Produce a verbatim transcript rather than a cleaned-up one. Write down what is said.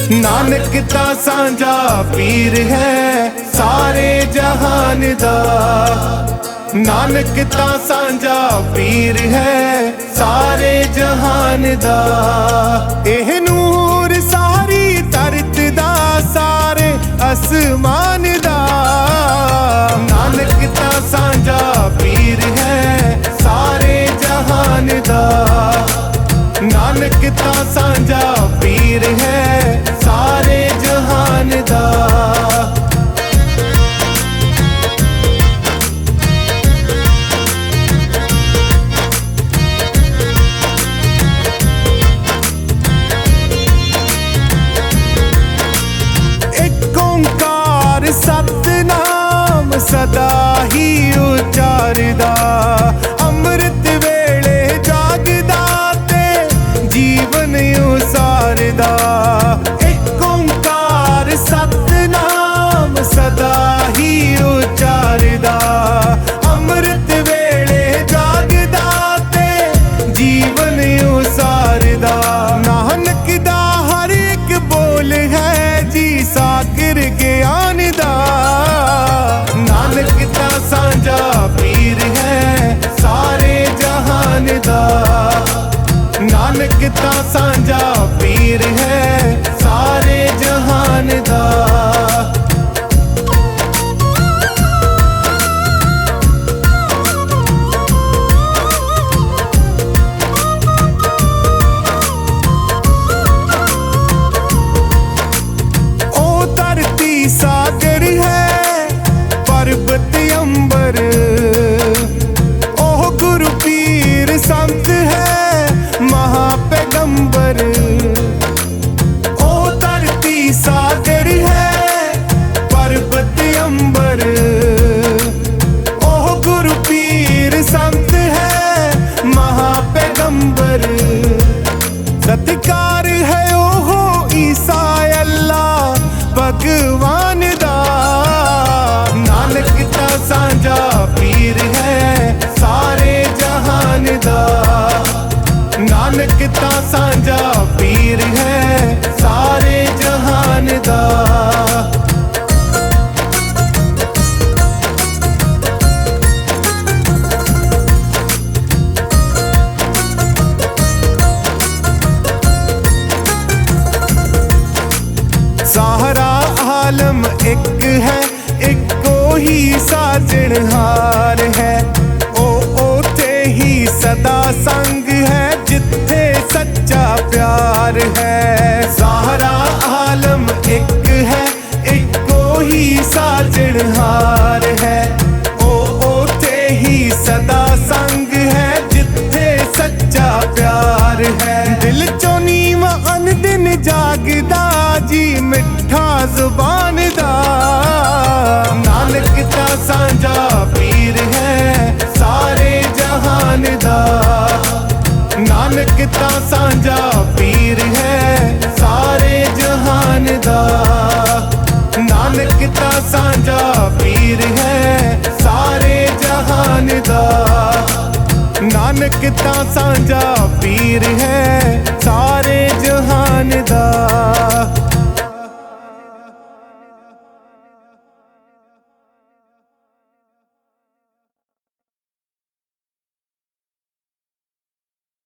नानक ता सांझा पीर है सारे जहान दा। नानक ता सांझा पीर है सारे जहान दा। एह नूर सारी धरत दा सारे आसमान दा। नानक ता सांझा पीर है सारे जहान दा। नानक ता सांझा पीर है सारे जहान दा। एक ओंकार सतनाम सदा ही उचारदा। अमृत वेले जागदा ते जीवन उसारदा। एक ओंकार सतनाम सदा ही उचारदा। अमृत वेले जागदा ते जीवन उसारदा। नानक दा हर एक बोल है जी सागर ज्ञान दा। नानक ता सांझा पीर है सारे जहान दा। नानक ता सांझा पीर है सारे जहान दा। सागर है पर्वत अंबर। ओह गुरु पीर संत है महापैगंबर। ओ धरती सागर है पर्वत अंबर। ओह गुरु पीर संत है महापैगंबर। सत्कार है ओहो ईसा अल्लाह भगवान दा। नानक ता सांझा पीर है सारे जहान दा। नानक ता सांझा पीर है सारे जहान दा। सारा आलम एक है इको ही साजनहार है। ओ ओथे ही सदा संग है जिथे सच्चा प्यार है। सारा आलम एक है इको ही साजनहार है। ओ ओथे ही सदा संग है जिथे सच्चा प्यार है। दिल चो नीवा अन दिन जागदा जी मिठा जुबान दा। नानक ता सांझा पीर है सारे जहान दा। नानक ता सांझा पीर है सारे जहान दा। नानक ता सांझा पीर है सारे जहान दा। नानक ता सांझा पीर है